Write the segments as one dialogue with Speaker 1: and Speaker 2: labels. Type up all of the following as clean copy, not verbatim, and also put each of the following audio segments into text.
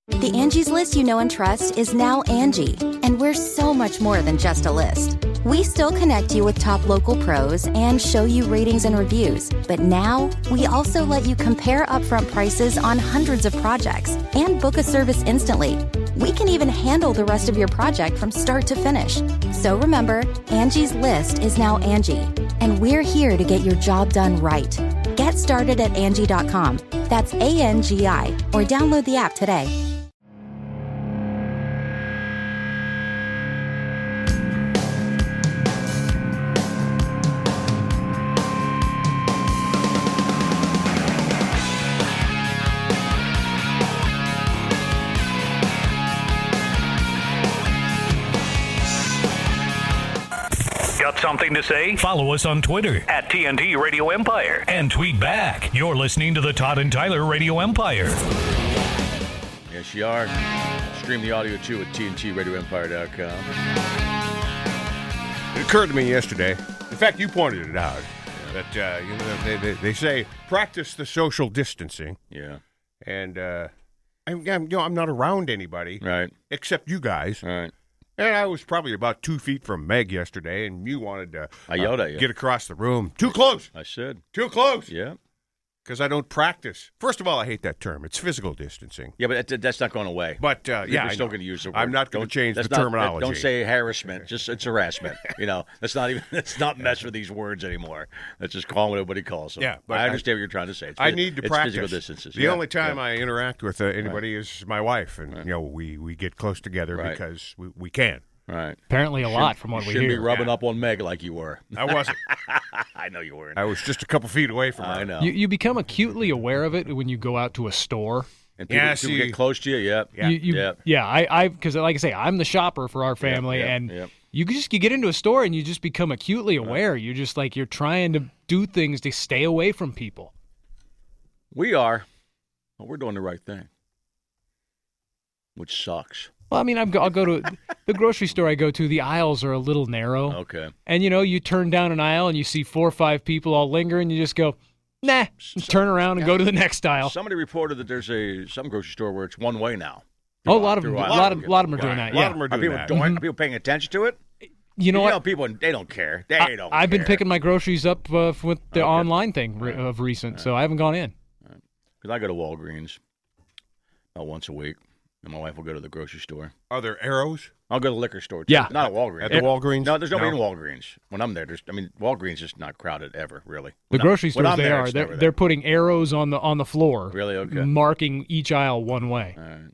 Speaker 1: The Angie's List you know and trust is now Angie, and we're so much more than just a list. We still connect you with top local pros and show you ratings and reviews, but now we also let you compare upfront prices on hundreds of projects and book a service instantly. We can even handle the rest of your project from start to finish. So remember, Angie's List is now Angie, and we're here to get your job done right. Get started at Angie.com. That's ANGI, or download the app today.
Speaker 2: Got something to say?
Speaker 3: Follow us on Twitter
Speaker 2: At TNT Radio Empire.
Speaker 3: and tweet back. You're listening to the Todd and Tyler Radio Empire.
Speaker 4: Yes, you are. Stream the audio too at TNTRadioEmpire.com.
Speaker 5: It occurred to me yesterday. In fact, you pointed it out. That they say practice the social distancing,
Speaker 4: Yeah.
Speaker 5: and I'm not around anybody
Speaker 4: Right.
Speaker 5: except you guys.
Speaker 4: All right.
Speaker 5: And I was probably about 2 feet from Meg yesterday, and you wanted to
Speaker 4: I yelled at you.
Speaker 5: get across the room. Too close.
Speaker 4: I said.
Speaker 5: Too close.
Speaker 4: Yeah.
Speaker 5: Because I don't practice. First of all, I hate that term. It's physical distancing.
Speaker 4: Yeah, but that's not going away.
Speaker 5: But,
Speaker 4: We're
Speaker 5: yeah,
Speaker 4: still
Speaker 5: I know.
Speaker 4: going to use the word.
Speaker 5: I'm not going to change the terminology.
Speaker 4: Don't say harassment. Just it's harassment. Let's not mess with these words anymore. Let's just call what everybody calls them.
Speaker 5: Yeah, but
Speaker 4: I understand what you're trying to say.
Speaker 5: I need to
Speaker 4: it's
Speaker 5: practice.
Speaker 4: physical distances.
Speaker 5: The only time I interact with anybody is my wife, and we get close together
Speaker 4: Right.
Speaker 5: because we can.
Speaker 4: Right.
Speaker 6: Apparently a lot from what we
Speaker 4: Shouldn't
Speaker 6: hear.
Speaker 4: be rubbing up on Meg like you were.
Speaker 5: I wasn't.
Speaker 4: I know you weren't.
Speaker 5: I was just a couple feet away from her.
Speaker 4: I know.
Speaker 6: You become acutely aware of it when you go out to a store.
Speaker 4: And people,
Speaker 5: Yeah,
Speaker 4: people
Speaker 5: see-
Speaker 4: get close to you. Yep.
Speaker 5: Yeah.
Speaker 6: I because like I say, I'm the shopper for our family,
Speaker 4: Yep,
Speaker 6: and
Speaker 4: yep.
Speaker 6: you get into a store and you just become acutely aware. You're just like you're trying to do things to stay away from people.
Speaker 4: We are. Well, we're doing the right thing, which sucks.
Speaker 6: Well, I mean, I'll go to the grocery store I go to. The aisles are a little narrow,
Speaker 4: Okay.
Speaker 6: and you turn down an aisle and you see 4 or 5 people all linger, and you just go, nah, and turn around and go to the next aisle.
Speaker 4: Somebody reported that there's some grocery store where it's one way now.
Speaker 6: Oh, a lot of them
Speaker 4: Through
Speaker 6: are
Speaker 4: aisle.
Speaker 6: doing that.
Speaker 5: A lot
Speaker 6: Yeah,
Speaker 5: of them are
Speaker 4: Are
Speaker 5: doing
Speaker 4: people
Speaker 5: that.
Speaker 4: doing? Are people paying attention to it?
Speaker 6: you know what?
Speaker 4: People they don't care. They don't.
Speaker 6: I've been
Speaker 4: care.
Speaker 6: picking my groceries up with the online thing of recent, so I haven't gone in.
Speaker 4: Because I go to Walgreens about once a week, and my wife will go to the grocery store.
Speaker 5: Are there arrows
Speaker 4: I'll go to the liquor store, too.
Speaker 6: Yeah.
Speaker 4: Not at Walgreens.
Speaker 5: at the Walgreens?
Speaker 4: No, there's nobody in Walgreens. When I'm there, Walgreens is not crowded ever, really.
Speaker 6: The grocery
Speaker 4: When
Speaker 6: stores
Speaker 4: I'm
Speaker 6: they
Speaker 4: there,
Speaker 6: are.
Speaker 4: it's
Speaker 6: They're
Speaker 4: never
Speaker 6: they're
Speaker 4: there.
Speaker 6: putting arrows on the floor.
Speaker 4: Really? Okay.
Speaker 6: Marking each aisle one way.
Speaker 4: All right.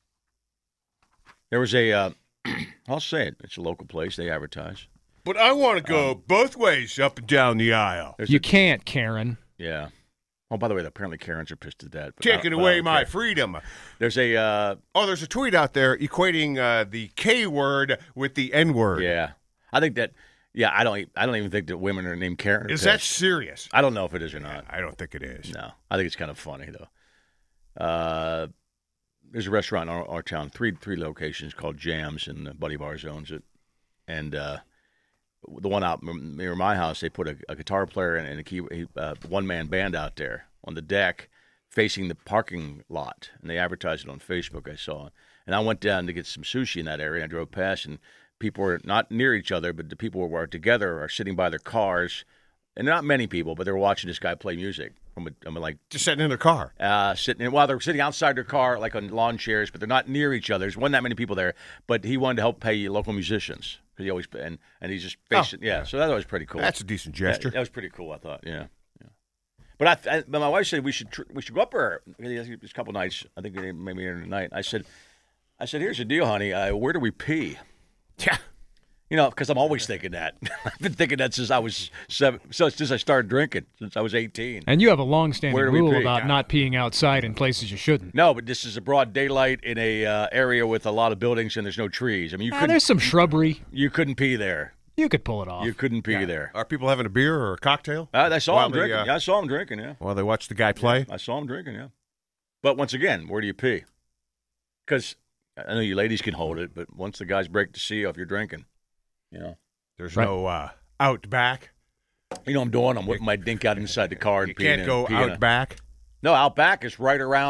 Speaker 4: There was a, I'll say it. It's a local place. They advertise.
Speaker 5: But I want to go both ways up and down the aisle.
Speaker 4: There's
Speaker 6: You can't, Karen.
Speaker 4: Yeah. Oh, by the way, apparently Karens are pissed at that. but
Speaker 5: Taking
Speaker 4: I
Speaker 5: away
Speaker 4: don't
Speaker 5: my
Speaker 4: care.
Speaker 5: freedom.
Speaker 4: There's a,
Speaker 5: There's a tweet out there equating the K word with the N word.
Speaker 4: yeah. I think that, I don't even think that women are named Karen.
Speaker 5: Is that serious?
Speaker 4: I don't know if it is or not.
Speaker 5: I don't think it is.
Speaker 4: No. I think it's kind of funny, though. There's a restaurant in our town, three locations called Jams, and Buddy Bars owns it. And the one out near my house, they put a guitar player and a one-man band out there on the deck facing the parking lot. And they advertised it on Facebook, I saw. And I went down to get some sushi in that area. I drove past, and people were not near each other, but the people who were together are sitting by their cars. And not many people, but they were watching this guy play music.
Speaker 5: Just sitting in their car.
Speaker 4: They're sitting outside their car, like on lawn chairs, but they're not near each other. There's wasn't that many people there, but he wanted to help pay local musicians because he always and he's just facing, So that was pretty cool.
Speaker 5: That's a decent gesture.
Speaker 4: That was pretty cool, I thought. Yeah. But but my wife said we should go up there this couple nights. I think maybe tonight. I said, here's the deal, honey. Where do we pee?
Speaker 5: Yeah.
Speaker 4: Because I'm always thinking that. I've been thinking that since I was since I started drinking, since I was 18.
Speaker 6: And you have a long-standing
Speaker 4: Where do we
Speaker 6: rule
Speaker 4: pee?
Speaker 6: about not peeing outside in places you shouldn't.
Speaker 4: No, but this is a broad daylight in a area with a lot of buildings and there's no trees. I mean,
Speaker 6: There's some shrubbery.
Speaker 4: you couldn't pee there.
Speaker 6: You could pull it off.
Speaker 4: You couldn't pee there.
Speaker 5: Are people having a beer or a cocktail?
Speaker 4: I saw
Speaker 5: While
Speaker 4: him
Speaker 5: they,
Speaker 4: drinking. I saw him drinking. Yeah.
Speaker 5: While they watch the guy play?
Speaker 4: I saw him drinking. Yeah. But once again, where do you pee? Because I know you ladies can hold it, but once the guys break the seal if you're drinking,
Speaker 5: There's
Speaker 6: Right.
Speaker 5: no out back.
Speaker 4: You know what I'm doing? I'm whipping my dink out inside the car and
Speaker 5: You
Speaker 4: peeing
Speaker 5: can't go
Speaker 4: peeing
Speaker 5: out back.
Speaker 4: No, out back is right around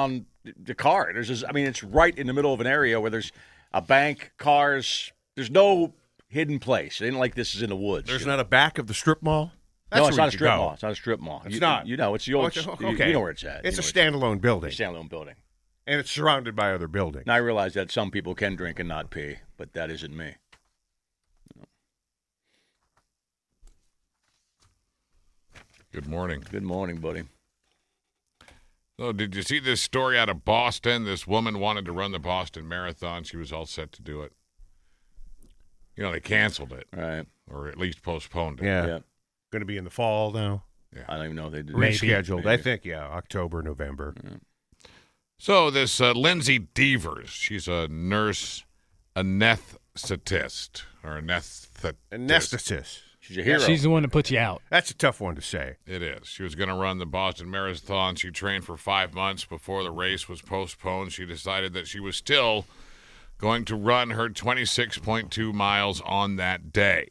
Speaker 4: the car. It's right in the middle of an area where there's a bank, cars. There's no hidden place. It ain't like this is in the woods.
Speaker 5: There's not a back of the strip mall?
Speaker 4: No, it's not a strip mall. It's not a strip mall.
Speaker 5: It's not.
Speaker 4: It's the old.
Speaker 5: Okay.
Speaker 4: You know where it's at.
Speaker 5: It's a standalone building.
Speaker 4: Standalone building.
Speaker 5: And it's surrounded by other buildings.
Speaker 4: Now I realize that some people can drink and not pee, but that isn't me.
Speaker 7: Good morning.
Speaker 4: Good morning, buddy.
Speaker 7: So, did you see this story out of Boston? This woman wanted to run the Boston Marathon. She was all set to do it. They canceled it.
Speaker 4: Right.
Speaker 7: Or at least postponed it.
Speaker 5: Yeah.
Speaker 4: Yeah.
Speaker 5: Going to be in the fall now.
Speaker 7: Yeah.
Speaker 4: I don't even know if they did.
Speaker 5: Rescheduled.
Speaker 4: Maybe.
Speaker 5: I think, October, November.
Speaker 4: Yeah.
Speaker 7: So, this Lindsay Devers, she's a nurse anesthetist. Or anesthetist.
Speaker 5: Anesthetist.
Speaker 4: She's a hero.
Speaker 6: She's the one that puts you out.
Speaker 5: That's a tough one to say.
Speaker 7: It is. She was going to run the Boston Marathon. She trained for 5 months before the race was postponed. She decided that she was still going to run her 26.2 miles on that day.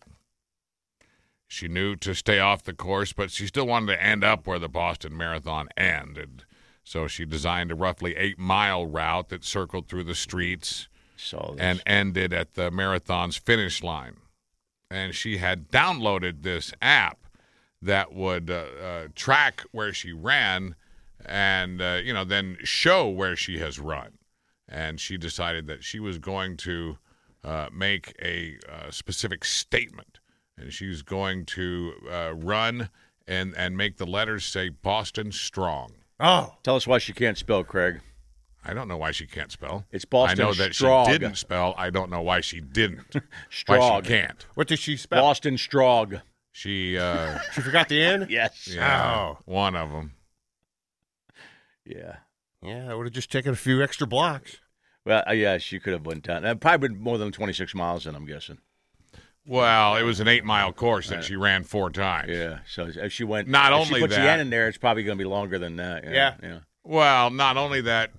Speaker 7: She knew to stay off the course, but she still wanted to end up where the Boston Marathon ended. So she designed a roughly 8-mile route that circled through the streets and ended at the marathon's finish line. And she had downloaded this app that would track where she ran and, then show where she has run. And she decided that she was going to make a specific statement. And she's going to run and make the letters say Boston Strong.
Speaker 5: Oh.
Speaker 4: Tell us why she can't spell, Craig.
Speaker 7: I don't know why she can't spell.
Speaker 4: It's Boston
Speaker 7: I know that
Speaker 4: Strong.
Speaker 7: she didn't spell. I don't know why she didn't.
Speaker 4: Strong.
Speaker 7: Why she can't.
Speaker 5: What did she spell?
Speaker 4: Boston Strong.
Speaker 7: She
Speaker 5: She forgot the N?
Speaker 4: Yes.
Speaker 7: yeah,
Speaker 5: Oh.
Speaker 7: one of them.
Speaker 4: Yeah.
Speaker 5: Yeah, that would have just taken a few extra blocks.
Speaker 4: Well, yeah, she could have went down. Probably been more than 26 miles in, I'm guessing.
Speaker 7: Well, it was an 8-mile course that she ran 4 times.
Speaker 4: Yeah. So if she went,
Speaker 7: Not
Speaker 4: if
Speaker 7: only
Speaker 4: she puts the
Speaker 7: that-
Speaker 4: N in there, it's probably going to be longer than that. Yeah.
Speaker 7: Well, not only that,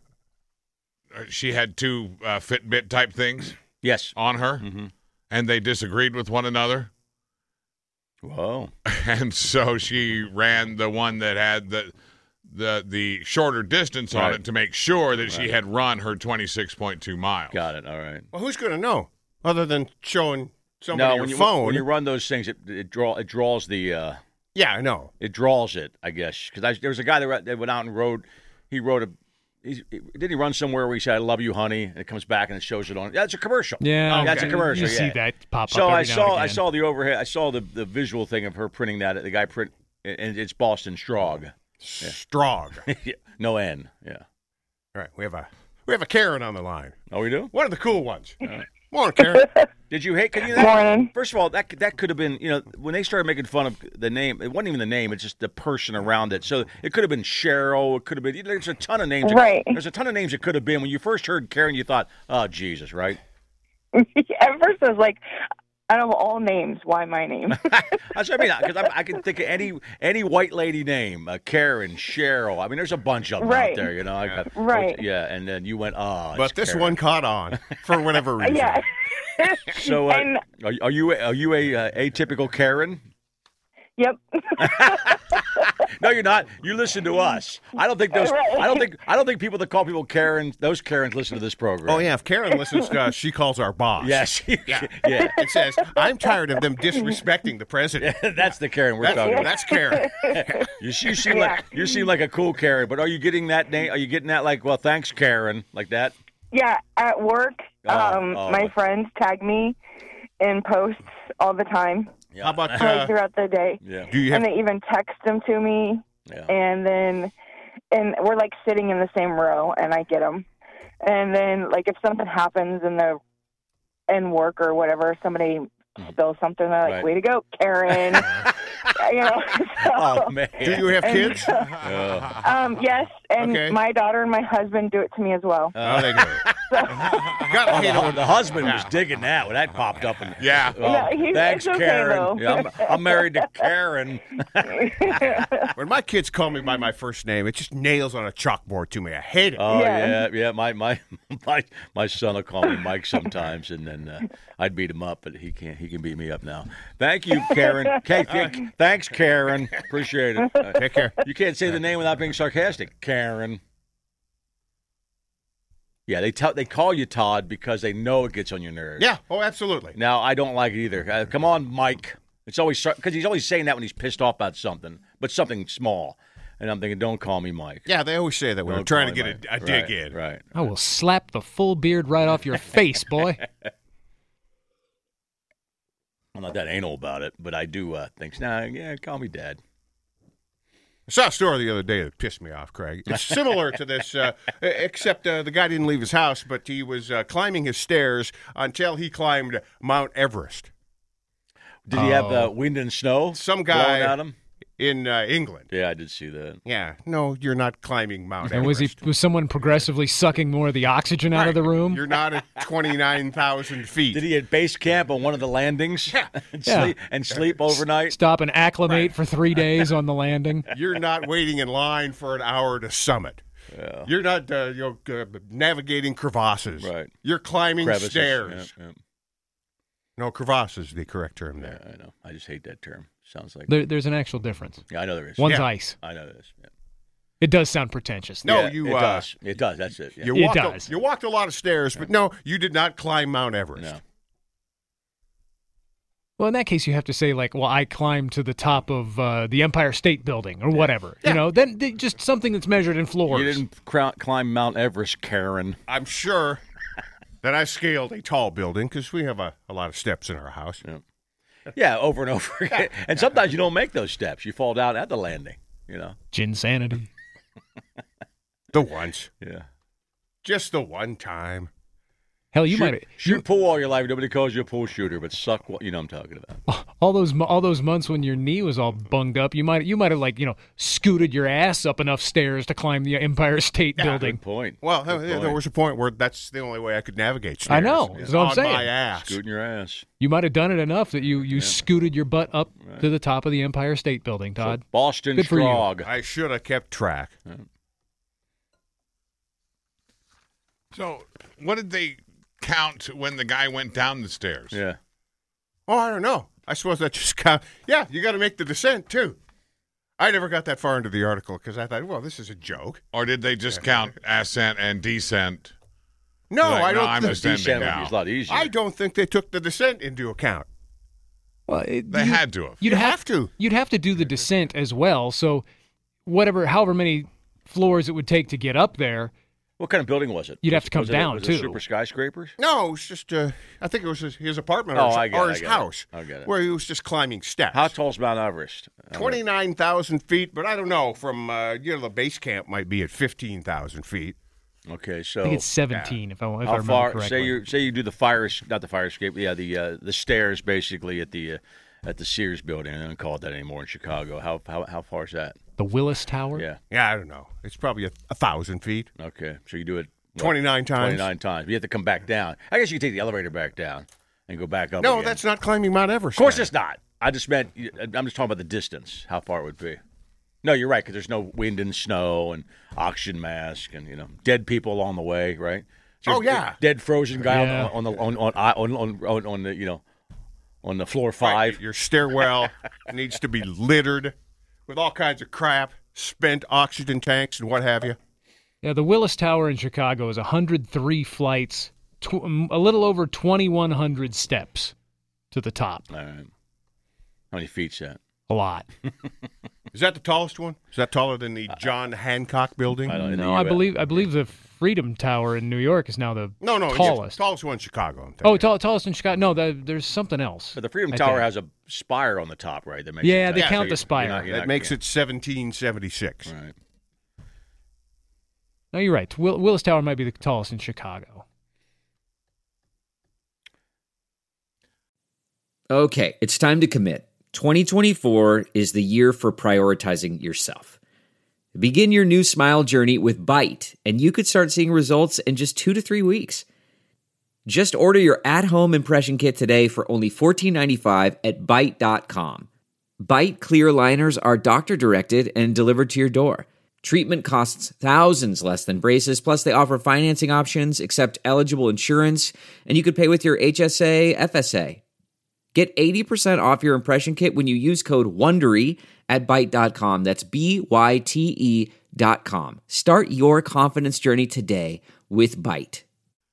Speaker 7: she had 2 Fitbit type things
Speaker 4: Yes.
Speaker 7: on her,
Speaker 4: Mm-hmm.
Speaker 7: and they disagreed with one another.
Speaker 4: Whoa.
Speaker 7: And so she ran the one that had the shorter distance on
Speaker 4: Right.
Speaker 7: it to make sure that she had run her 26.2 miles.
Speaker 4: Got it. All right.
Speaker 5: Well, who's going to know other than showing somebody
Speaker 4: when
Speaker 5: your
Speaker 4: you,
Speaker 5: phone?
Speaker 4: when you run those things, it draws the
Speaker 5: Yeah, I know.
Speaker 4: it draws it, I guess. Because there was a guy that went out and rode. He wrote didn't he run somewhere where he said, "I love you, honey," and it comes back and it shows it on. That's a commercial.
Speaker 6: Yeah,
Speaker 4: That's a commercial.
Speaker 6: You see
Speaker 4: yeah.
Speaker 6: that pop
Speaker 4: So
Speaker 6: up.
Speaker 4: I
Speaker 6: every now and
Speaker 4: saw
Speaker 6: again.
Speaker 4: the overhead. I saw the visual thing of her printing that. The guy print, and it's Boston Strong.
Speaker 5: Strong.
Speaker 4: No N. Yeah.
Speaker 5: All right, we have a Karen on the line.
Speaker 4: Oh, we do.
Speaker 5: One of the cool ones. Morning, Karen.
Speaker 4: Did you hate?
Speaker 8: Morning.
Speaker 4: First of all, that could have been. When they started making fun of the name, it wasn't even the name. It's just the person around it. So it could have been Cheryl. It could have been. There's a ton of names.
Speaker 8: Right.
Speaker 4: There's a ton of names it could have been. When you first heard Karen, you thought, "Oh, Jesus," right?
Speaker 8: At first, I was like, out of all names, why my name?
Speaker 4: That's what I mean. Because I can think of any white lady name, Karen, Cheryl. I mean, there's a bunch of them out
Speaker 8: Right.
Speaker 4: there.
Speaker 8: Right.
Speaker 4: Yeah, and then you went, "Oh."
Speaker 5: But
Speaker 4: it's
Speaker 5: this
Speaker 4: Karen."
Speaker 5: one caught on for whatever reason.
Speaker 8: Yeah.
Speaker 4: So,
Speaker 8: And-
Speaker 4: are you a atypical Karen?
Speaker 8: Yep.
Speaker 4: No, you're not. You listen to us. I don't think those. I don't think people that call people Karens, those Karens, listen to this program.
Speaker 5: Oh, yeah. If Karen listens to us, she calls our boss.
Speaker 4: Yes.
Speaker 5: Yeah.
Speaker 4: Yeah.
Speaker 5: It says, I'm tired of them disrespecting the president.
Speaker 4: That's the Karen we're talking about.
Speaker 5: That's Karen.
Speaker 4: You seem like a cool Karen, but are you getting that name? Are you getting that like, well, thanks, Karen, like that?
Speaker 8: Yeah, at work,
Speaker 4: Oh.
Speaker 8: my friends tag me in posts all the time,
Speaker 4: Yeah.
Speaker 5: How about,
Speaker 8: like throughout the day.
Speaker 4: Yeah.
Speaker 5: do you have,
Speaker 8: And they even text them to me,
Speaker 4: Yeah.
Speaker 8: and we're like sitting in the same row, and I get them. And then, like, if something happens in work or whatever, somebody spills something, they're like,
Speaker 4: Right.
Speaker 8: "Way to go, Karen!"
Speaker 4: Oh man.
Speaker 5: do you have kids?
Speaker 8: Yes, and
Speaker 5: Okay.
Speaker 8: my daughter and my husband do it to me as well.
Speaker 5: Oh, they do. Gotta hate it when
Speaker 4: The husband was digging that when that popped up. And,
Speaker 7: Yeah.
Speaker 8: No,
Speaker 4: thanks,
Speaker 8: it's okay,
Speaker 4: Karen.
Speaker 8: though.
Speaker 4: Yeah, I'm married to Karen.
Speaker 5: when my kids call me by my first name, it just nails on a chalkboard to me. I hate it.
Speaker 4: Oh
Speaker 8: Yeah.
Speaker 4: yeah. My son will call me Mike sometimes, and then I'd beat him up, but he can't. He can beat me up now. Thank you, Karen. Thanks, Karen. Appreciate it.
Speaker 5: Take care.
Speaker 4: You can't say the name without being sarcastic, Karen. Yeah, they call you Todd because they know it gets on your nerves.
Speaker 5: Yeah. Oh, absolutely.
Speaker 4: Now, I don't like it either. Come on, Mike. It's always because he's always saying that when he's pissed off about something, but something small. And I'm thinking, don't call me Mike.
Speaker 5: Yeah, they always say that when
Speaker 4: Don't
Speaker 5: I'm trying to
Speaker 4: call
Speaker 5: get
Speaker 4: me
Speaker 5: a
Speaker 4: Mike.
Speaker 5: dig in.
Speaker 4: Right.
Speaker 6: I will slap the full beard right off your face, boy.
Speaker 4: I'm not that anal about it, but I do think, call me Dad.
Speaker 5: I saw a story the other day that pissed me off, Craig. It's similar to this, except the guy didn't leave his house, but he was climbing his stairs until he climbed Mount Everest.
Speaker 4: Did he have wind and snow?
Speaker 5: Some
Speaker 4: blowing
Speaker 5: guy
Speaker 4: at him?
Speaker 5: in England.
Speaker 4: Yeah, I did see that.
Speaker 5: Yeah, no, you're not climbing Mount
Speaker 6: And
Speaker 5: Everest.
Speaker 6: was someone progressively sucking more of the oxygen out of the room?
Speaker 5: You're not at 29,000 feet.
Speaker 4: Did he at base camp on one of the landings?
Speaker 5: Yeah.
Speaker 4: and sleep overnight?
Speaker 6: Stop and acclimate for 3 days on the landing.
Speaker 5: You're not waiting in line for an hour to summit.
Speaker 4: Yeah.
Speaker 5: You're not navigating crevasses.
Speaker 4: Right.
Speaker 5: You're climbing
Speaker 4: Crevices.
Speaker 5: stairs.
Speaker 4: Yeah.
Speaker 5: No, crevasse is the correct term there.
Speaker 4: Yeah, I know. I just hate that term. Sounds like
Speaker 6: There's an actual difference.
Speaker 4: Yeah, I know there is.
Speaker 6: One's
Speaker 5: Yeah.
Speaker 6: ice.
Speaker 4: I know there is. Yeah.
Speaker 6: It does sound pretentious.
Speaker 5: No,
Speaker 4: Yeah,
Speaker 5: you.
Speaker 4: It does. It does. That's it. Yeah.
Speaker 5: You
Speaker 6: It
Speaker 5: walked
Speaker 6: does.
Speaker 5: you walked a lot of stairs, but no, you did not climb Mount Everest.
Speaker 4: No.
Speaker 6: Well, in that case, you have to say, like, well, I climbed to the top of the Empire State Building or whatever.
Speaker 5: Yeah.
Speaker 6: You know, then just something that's measured in floors.
Speaker 4: You didn't climb Mount Everest, Karen.
Speaker 5: I'm sure that I scaled a tall building because we have a lot of steps in our house.
Speaker 4: Yeah. Yeah, over and over again. And sometimes you don't make those steps. You fall down at the landing, you know.
Speaker 6: Ginsanity.
Speaker 5: The once.
Speaker 4: Yeah.
Speaker 5: Just the one time.
Speaker 6: Hell, you might
Speaker 4: shoot pool all your life. Nobody calls you a pool shooter, but suck what you know what I'm talking about.
Speaker 6: all those months when your knee was all bunged up, you might have like scooted your ass up enough stairs to climb the Empire State Building.
Speaker 4: Good point.
Speaker 5: Well,
Speaker 4: Good
Speaker 5: there
Speaker 4: point.
Speaker 5: was a point where that's the only way I could navigate stairs.
Speaker 6: I know. That's what I'm
Speaker 5: on
Speaker 6: saying.
Speaker 5: my ass.
Speaker 4: Scooting your ass.
Speaker 6: You might have done it enough that you scooted your butt up to the top of the Empire State Building, Todd.
Speaker 4: So Boston
Speaker 6: Good for you.
Speaker 4: Strog.
Speaker 5: I should have kept track.
Speaker 7: So, what did they count when the guy went down the stairs?
Speaker 4: Yeah.
Speaker 5: Oh, I don't know. I suppose that just count. Yeah, you got to make the descent too. I never got that far into the article because I thought, well, this is a joke.
Speaker 7: Or did they just count ascent and descent?
Speaker 5: No,
Speaker 7: Like,
Speaker 5: I don't.
Speaker 7: I'm
Speaker 5: think,
Speaker 7: descending
Speaker 4: Descent would
Speaker 7: now.
Speaker 4: be a lot easier.
Speaker 5: I don't think they took the descent into account.
Speaker 6: Well,
Speaker 7: They had to have.
Speaker 6: You'd
Speaker 5: You have to.
Speaker 6: You'd have to do the descent as well. So, however many floors it would take to get up there,
Speaker 4: What kind of building was it?
Speaker 6: You'd have to come
Speaker 4: Was it-
Speaker 6: down,
Speaker 4: was it
Speaker 6: too.
Speaker 4: Super skyscrapers?
Speaker 5: No, it was just. I think it was his apartment
Speaker 4: Oh,
Speaker 5: or
Speaker 4: I
Speaker 5: his,
Speaker 4: get it,
Speaker 5: or
Speaker 4: I
Speaker 5: his
Speaker 4: get it.
Speaker 5: house,
Speaker 4: I get it.
Speaker 5: where he was just climbing steps.
Speaker 4: How tall's Mount Everest?
Speaker 5: 29,000 feet, but I don't know. From the base camp might be at 15,000 feet.
Speaker 4: Okay, so
Speaker 6: I think it's 17 if I
Speaker 4: how
Speaker 6: remember
Speaker 4: far?
Speaker 6: correctly.
Speaker 4: Say you do the not the fire escape. Yeah, the stairs basically at the Sears building. I don't call it that anymore in Chicago. How far is that?
Speaker 6: The Willis Tower?
Speaker 4: Yeah.
Speaker 5: Yeah, I don't know. It's probably 1,000 feet.
Speaker 4: Okay, so you do it what,
Speaker 5: 29 times.
Speaker 4: 29 times. You have to come back down. I guess you can take the elevator back down and go back up.
Speaker 5: No,
Speaker 4: again.
Speaker 5: that's not climbing Mount Everest.
Speaker 4: Of course,
Speaker 5: man.
Speaker 4: it's not. I just meant I'm just talking about the distance. How far it would be. No, you're right because there's no wind and snow and oxygen mask and dead people along the way, right? So
Speaker 5: Oh, yeah.
Speaker 4: dead frozen guy
Speaker 6: Yeah.
Speaker 4: on the floor 5.
Speaker 5: Right, your stairwell needs to be littered with all kinds of crap, spent oxygen tanks and what have you.
Speaker 6: Yeah, the Willis Tower in Chicago is 103 flights, a little over 2,100 steps to the top.
Speaker 4: All right. How many feet's that?
Speaker 6: A lot.
Speaker 5: Is that the tallest one? Is that taller than the John Hancock building?
Speaker 4: I don't know.
Speaker 6: No, I believe the Freedom Tower in New York is now the
Speaker 5: No,
Speaker 6: tallest.
Speaker 5: tallest one in Chicago. I'm thinking.
Speaker 6: Tallest in Chicago. No, there's something else.
Speaker 4: But the Freedom
Speaker 6: I
Speaker 4: Tower
Speaker 6: think.
Speaker 4: has a spire on the top, right? That makes
Speaker 6: Yeah,
Speaker 4: it
Speaker 6: they
Speaker 4: taller.
Speaker 6: count
Speaker 4: So
Speaker 6: the spire.
Speaker 5: That makes it 1776.
Speaker 4: Right.
Speaker 6: No, you're right. Willis Tower might be the tallest in Chicago.
Speaker 9: Okay, it's time to commit. 2024 is the year for prioritizing yourself. Begin your new smile journey with Byte, and you could start seeing results in just 2 to 3 weeks. Just order your at-home impression kit today for only $14.95 at Byte.com. Byte clear liners are doctor-directed and delivered to your door. Treatment costs thousands less than braces, plus they offer financing options, accept eligible insurance, and you could pay with your HSA, FSA. Get 80% off your impression kit when you use code WONDERY at Byte.com. That's BYTE.com. Start your confidence journey today with Byte.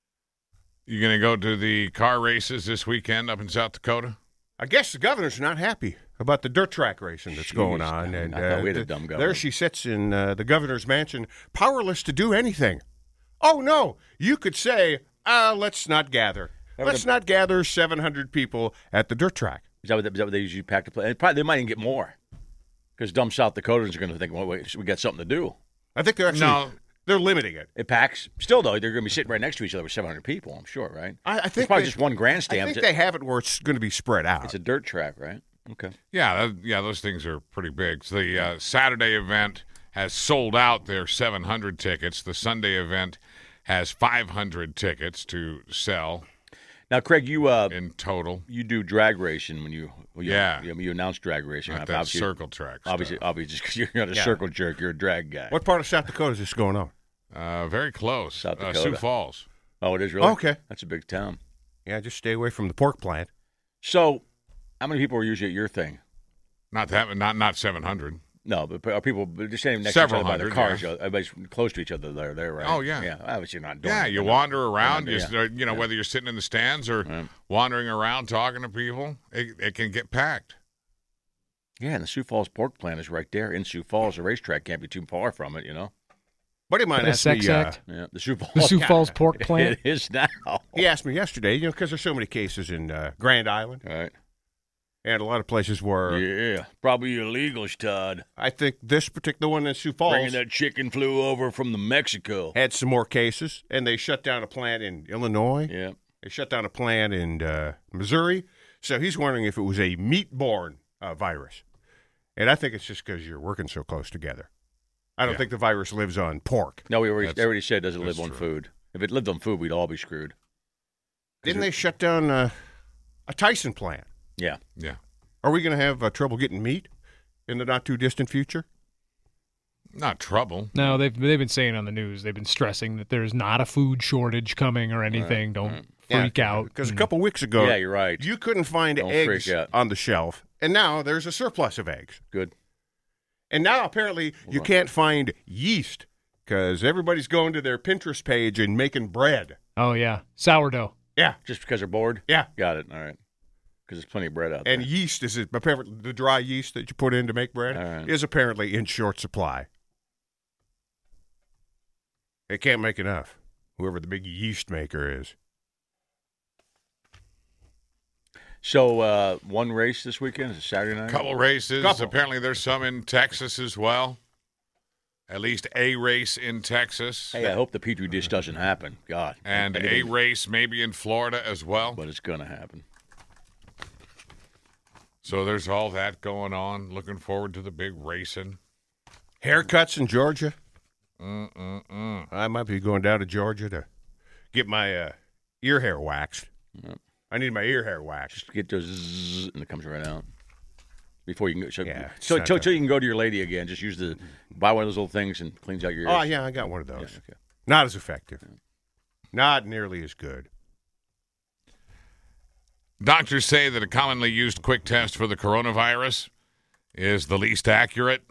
Speaker 7: You going to go to the car races this weekend up in South Dakota?
Speaker 5: I guess the governor's not happy about the dirt track racing that's going on. And
Speaker 4: I thought we had a dumb governor.
Speaker 5: there she sits in the governor's mansion, powerless to do anything. Oh, no. You could say, let's not gather. Let's not gather 700 people at the dirt track.
Speaker 4: Is that what they usually pack to play? And probably they might even get more because dumb South Dakotans are going to think, well, wait, we got something to do.
Speaker 5: I think they're actually they're limiting it.
Speaker 4: It packs. Still, though, they're going to be sitting right next to each other with 700 people, I'm sure, right?
Speaker 5: I think
Speaker 4: it's probably just one grandstand.
Speaker 5: I think they have it where it's going to be spread out.
Speaker 4: It's a dirt track, right? Okay.
Speaker 7: Yeah, those things are pretty big. So the Saturday event has sold out their 700 tickets. The Sunday event has 500 tickets to sell.
Speaker 4: Now, Craig, you
Speaker 7: in total,
Speaker 4: you do drag racing when you announce drag racing.
Speaker 7: At that circle track.
Speaker 4: Obviously, just because you're not a circle jerk, you're a drag guy.
Speaker 5: What part of South Dakota is this going on?
Speaker 7: Very close.
Speaker 4: South Dakota.
Speaker 7: Sioux Falls.
Speaker 4: Oh, it is really?
Speaker 5: Okay.
Speaker 4: That's a big town.
Speaker 5: Yeah, just stay away from the pork plant.
Speaker 4: So, how many people are usually at your thing?
Speaker 7: Not 700.
Speaker 4: No, but are people just standing next
Speaker 7: Several
Speaker 4: to each other by their
Speaker 7: hundred,
Speaker 4: cars? Everybody's close to each other there, right?
Speaker 7: Oh, yeah.
Speaker 4: Yeah, obviously not doing
Speaker 7: Yeah,
Speaker 4: it.
Speaker 7: you wander around.
Speaker 4: Yeah.
Speaker 7: Whether you're sitting in the stands or wandering around talking to people, it can get packed.
Speaker 4: Yeah, and the Sioux Falls pork plant is right there in Sioux Falls. The racetrack can't be too far from it,
Speaker 5: Buddy of mine asked me,
Speaker 4: Yeah, the Sioux
Speaker 6: Falls pork plant.
Speaker 4: It is now.
Speaker 5: He asked me yesterday, because there's so many cases in Grand Island.
Speaker 4: Right.
Speaker 5: And a lot of places where...
Speaker 4: Yeah, probably illegals, Todd.
Speaker 5: I think this particular one in Sioux Falls...
Speaker 4: Bringing that chicken flu over from the Mexico.
Speaker 5: Had some more cases, and they shut down a plant in Illinois.
Speaker 4: Yeah.
Speaker 5: They shut down a plant in Missouri. So he's wondering if it was a meat-borne virus. And I think it's just because you're working so close together. I don't think the virus lives on pork.
Speaker 4: No, they already said it doesn't live on food. If it lived on food, we'd all be screwed.
Speaker 5: Didn't they shut down a Tyson plant?
Speaker 4: Yeah.
Speaker 7: Yeah.
Speaker 5: Are we going to have trouble getting meat in the not-too-distant future?
Speaker 7: Not trouble.
Speaker 6: No, they've been saying on the news, they've been stressing that there's not a food shortage coming or anything. Don't freak out.
Speaker 5: Because a couple weeks ago,
Speaker 4: you're right.
Speaker 5: You couldn't find eggs on the shelf, and now there's a surplus of eggs.
Speaker 4: Good.
Speaker 5: And now apparently you can't find yeast because everybody's going to their Pinterest page and making bread.
Speaker 6: Oh, yeah. Sourdough.
Speaker 5: Yeah.
Speaker 4: Just because they're bored?
Speaker 5: Yeah.
Speaker 4: Got it. All right. Because there's plenty of bread out there.
Speaker 5: And yeast, the dry yeast that you put in to make bread, is apparently in short supply. They can't make enough, whoever the big yeast maker is.
Speaker 4: So, one race this weekend? Is it Saturday night?
Speaker 7: Couple races. Apparently there's some in Texas as well. At least a race in Texas.
Speaker 4: Hey, I hope the Petri dish doesn't happen. God.
Speaker 7: And a race maybe in Florida as well.
Speaker 4: But it's going to happen.
Speaker 7: So there's all that going on. Looking forward to the big racing.
Speaker 5: Haircuts in Georgia. I might be going down to Georgia to get my ear hair waxed.
Speaker 4: Yep.
Speaker 5: I need my ear hair waxed.
Speaker 4: Just get those zzz, and it comes right out. Before you can go. So you can go to your lady again. Just buy one of those little things and cleans out your ears.
Speaker 5: Oh, yeah, I got one of those.
Speaker 4: Yeah, okay.
Speaker 5: Not as effective. Not nearly as good.
Speaker 7: Doctors say that a commonly used quick test for the coronavirus is the least accurate.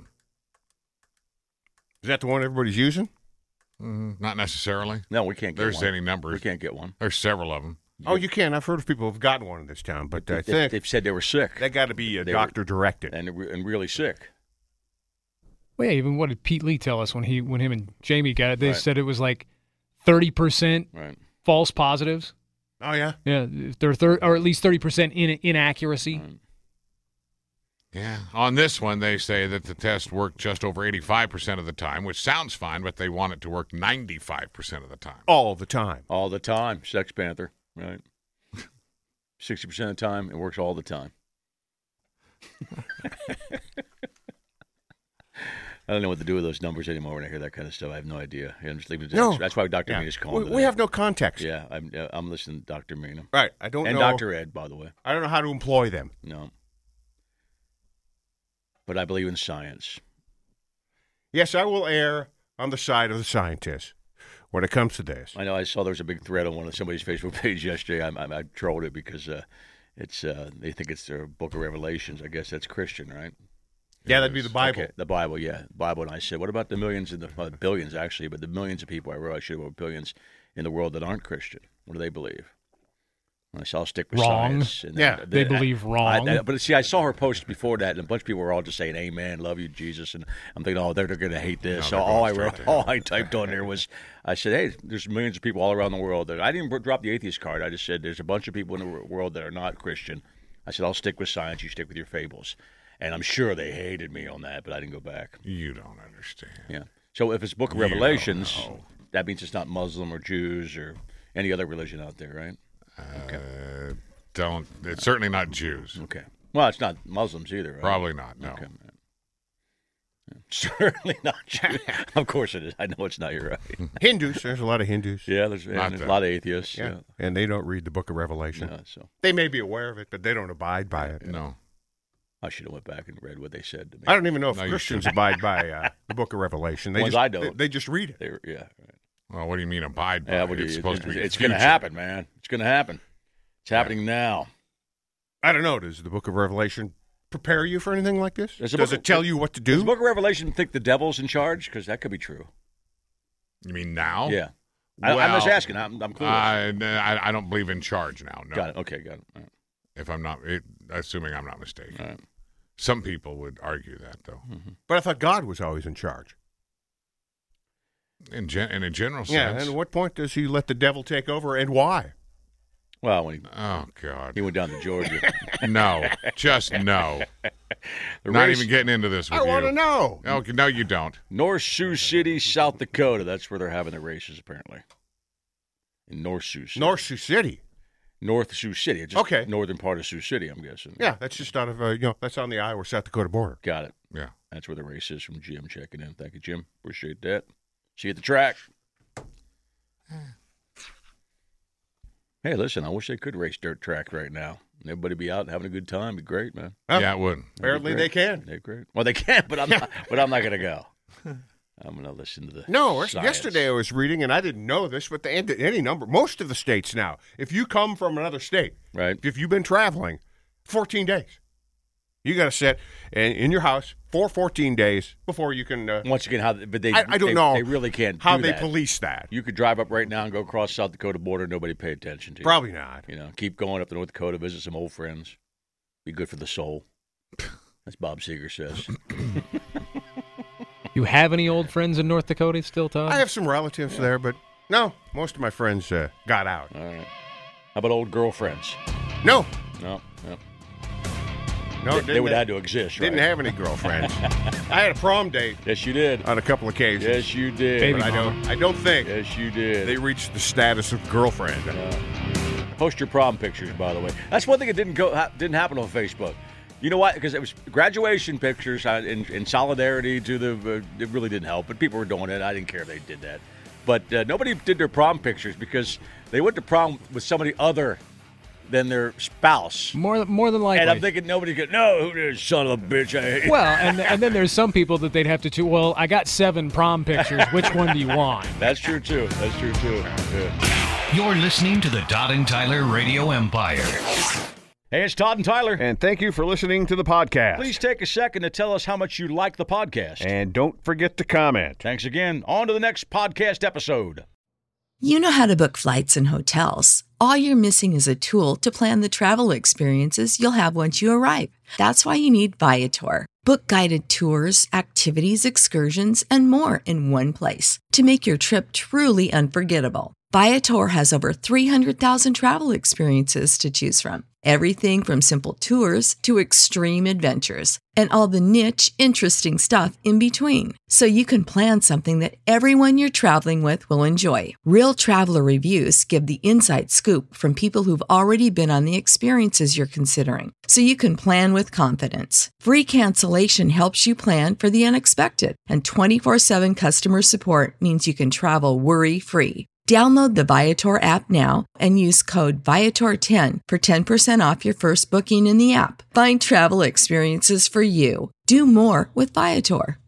Speaker 5: Is that the one everybody's using?
Speaker 7: Not necessarily.
Speaker 4: No, we can't get one.
Speaker 7: There's any numbers.
Speaker 4: We can't get one.
Speaker 7: There's several of them.
Speaker 5: Oh, you can. I've heard of people who've gotten one in this town, but I think
Speaker 4: they've said they were sick.
Speaker 5: They got to be doctor-directed.
Speaker 4: And really sick.
Speaker 6: Well, yeah, even what did Pete Lee tell us when him and Jamie got it? They said it was like 30% false positives.
Speaker 5: Oh, yeah?
Speaker 6: Yeah, they're or at least 30% inaccuracy.
Speaker 7: Yeah. On this one, they say that the test worked just over 85% of the time, which sounds fine, but they want it to work 95% of the time.
Speaker 5: All the time.
Speaker 4: All the time. Sex Panther, right? 60% of the time, it works all the time. I don't know what to do with those numbers anymore when I hear that kind of stuff. I have no idea. I'm just leaving it.
Speaker 5: No.
Speaker 4: That's why Dr. Mina's calling.
Speaker 5: We have no context.
Speaker 4: Yeah, I'm listening to Dr. Mina.
Speaker 5: Right. I don't know.
Speaker 4: And Dr. Ed, by the way.
Speaker 5: I don't know how to employ them.
Speaker 4: No. But I believe in science.
Speaker 5: Yes, I will err on the side of the scientists when it comes to this.
Speaker 4: I know. I saw there was a big thread on somebody's Facebook page yesterday. I trolled it because it's they think it's their Book of Revelations. I guess that's Christian, right?
Speaker 5: Yeah, that'd be the Bible.
Speaker 4: Okay, the Bible, yeah. Bible. And I said, what about the millions and the billions, actually, but the millions of people, I realized I should have wrote billions, in the world that aren't Christian? What do they believe? I said, I'll stick with
Speaker 6: Wrong.
Speaker 4: science. And
Speaker 6: Yeah, they believe wrong.
Speaker 4: But see, I saw her post before that, and a bunch of people were all just saying, "Amen, love you, Jesus." And I'm thinking, "Oh, they're going to hate this." So all I typed on there was, I said, "Hey, there's millions of people all around the world that I didn't drop the atheist card. I just said there's a bunch of people in the world that are not Christian." I said, "I'll stick with science. You stick with your fables." And I'm sure they hated me on that, but I didn't go back.
Speaker 7: You don't understand.
Speaker 4: Yeah. So if it's Book of Revelations, that means it's not Muslim or Jews or any other religion out there, right? Okay.
Speaker 7: It's certainly not Jews.
Speaker 4: Okay. Well, it's not Muslims either, right?
Speaker 7: Probably not, no.
Speaker 4: Okay. Certainly not Jews. Of course it is. I know it's not. You're right.
Speaker 5: Hindus. There's a lot of Hindus.
Speaker 4: Yeah, there's a lot of atheists. Yeah.
Speaker 5: And they don't read the Book of Revelation.
Speaker 4: Yeah, so.
Speaker 5: They may be aware of it, but they don't abide by it.
Speaker 7: No.
Speaker 4: I should have went back and read what they said to me.
Speaker 5: I don't even know if Christians abide by the Book of Revelation.
Speaker 4: I don't.
Speaker 5: They just read it.
Speaker 4: Yeah. Right.
Speaker 7: Well, what do you mean abide by? It's supposed to be.
Speaker 4: It's going to happen, man. It's going to happen. It's happening now.
Speaker 5: I don't know. Does the Book of Revelation prepare you for anything like this? Does it tell you what to do?
Speaker 4: Does the Book of Revelation think the devil's in charge? Because that could be true.
Speaker 7: You mean now?
Speaker 4: Yeah. I'm just asking. I'm clueless.
Speaker 7: I don't believe in charge now. No.
Speaker 4: Got it. Okay, got it. All right.
Speaker 7: If I'm not, assuming I'm not mistaken.
Speaker 4: Right.
Speaker 7: Some people would argue that, though.
Speaker 4: Mm-hmm.
Speaker 5: But I thought God was always in charge.
Speaker 7: In a general sense.
Speaker 5: Yeah, and at what point does he let the devil take over, and why?
Speaker 4: Well, when
Speaker 7: oh, God.
Speaker 4: He went down to Georgia.
Speaker 7: No. Just no. Not even getting into this with
Speaker 5: I
Speaker 7: you.
Speaker 5: want to know.
Speaker 7: Okay, no, you don't.
Speaker 4: North Sioux City, South Dakota. That's where they're having the races, apparently. In North Sioux City.
Speaker 5: North Sioux City.
Speaker 4: North Sioux City. It's just northern part of Sioux City, I'm guessing.
Speaker 5: Yeah, that's just out of, that's on the Iowa-South Dakota border.
Speaker 4: Got it.
Speaker 7: Yeah.
Speaker 4: That's where the race is from Jim checking in. Thank you, Jim. Appreciate that. See you at the track. Hey, listen, I wish they could race dirt track right now. Everybody be out having a good time. It'd be great, man.
Speaker 7: Yeah, it would.
Speaker 5: Apparently they can.
Speaker 4: They're great. Well, they can, but I'm not. But I'm not going to go. I'm going to listen to the science.
Speaker 5: Yesterday I was reading, and I didn't know this, but any number, most of the states now, if you come from another state,
Speaker 4: right?
Speaker 5: If you've been traveling, 14 days. You got to sit in your house for 14 days before you can.
Speaker 4: Once again, I don't
Speaker 5: know.
Speaker 4: They really can't.
Speaker 5: How
Speaker 4: do
Speaker 5: they
Speaker 4: that.
Speaker 5: Police that?
Speaker 4: You could drive up right now and go across South Dakota border. Nobody pay attention to you.
Speaker 5: Probably not.
Speaker 4: Keep going up to North Dakota, visit some old friends. Be good for the soul. As Bob Seger says.
Speaker 6: You have any old friends in North Dakota still, Todd?
Speaker 5: I have some relatives there, but no, most of my friends got out.
Speaker 4: All right. How about old girlfriends?
Speaker 5: No.
Speaker 4: No.
Speaker 5: No,
Speaker 4: they would have had to exist, right?
Speaker 5: Didn't have any girlfriends. I had a prom date.
Speaker 4: Yes, you did.
Speaker 5: On a couple occasions.
Speaker 4: Yes, you did.
Speaker 5: But I don't think.
Speaker 4: Yes, you did.
Speaker 5: They reached the status of girlfriend.
Speaker 4: Post your prom pictures, by the way. That's one thing that didn't happen on Facebook. You know what? Because it was graduation pictures in solidarity to the. It really didn't help, but people were doing it. I didn't care if they did that. But nobody did their prom pictures because they went to prom with somebody other than their spouse.
Speaker 6: More than likely.
Speaker 4: And I'm thinking nobody could. No, who is son of a bitch? I hate.
Speaker 6: Well, and then there's some people that they'd have to. Well, I got 7 prom pictures. Which one do you want?
Speaker 4: That's true too. Yeah.
Speaker 3: You're listening to the Todd and Tyler Radio Empire.
Speaker 4: Hey, it's Todd and Tyler.
Speaker 10: And thank you for listening to the podcast.
Speaker 4: Please take a second to tell us how much you like the podcast.
Speaker 10: And don't forget to comment.
Speaker 4: Thanks again. On to the next podcast episode.
Speaker 11: You know how to book flights and hotels. All you're missing is a tool to plan the travel experiences you'll have once you arrive. That's why you need Viator. Book guided tours, activities, excursions, and more in one place to make your trip truly unforgettable. Viator has over 300,000 travel experiences to choose from. Everything from simple tours to extreme adventures and all the niche, interesting stuff in between. So you can plan something that everyone you're traveling with will enjoy. Real traveler reviews give the inside scoop from people who've already been on the experiences you're considering. So you can plan with confidence. Free cancellation helps you plan for the unexpected. And 24/7 customer support means you can travel worry-free. Download the Viator app now and use code Viator10 for 10% off your first booking in the app. Find travel experiences for you. Do more with Viator.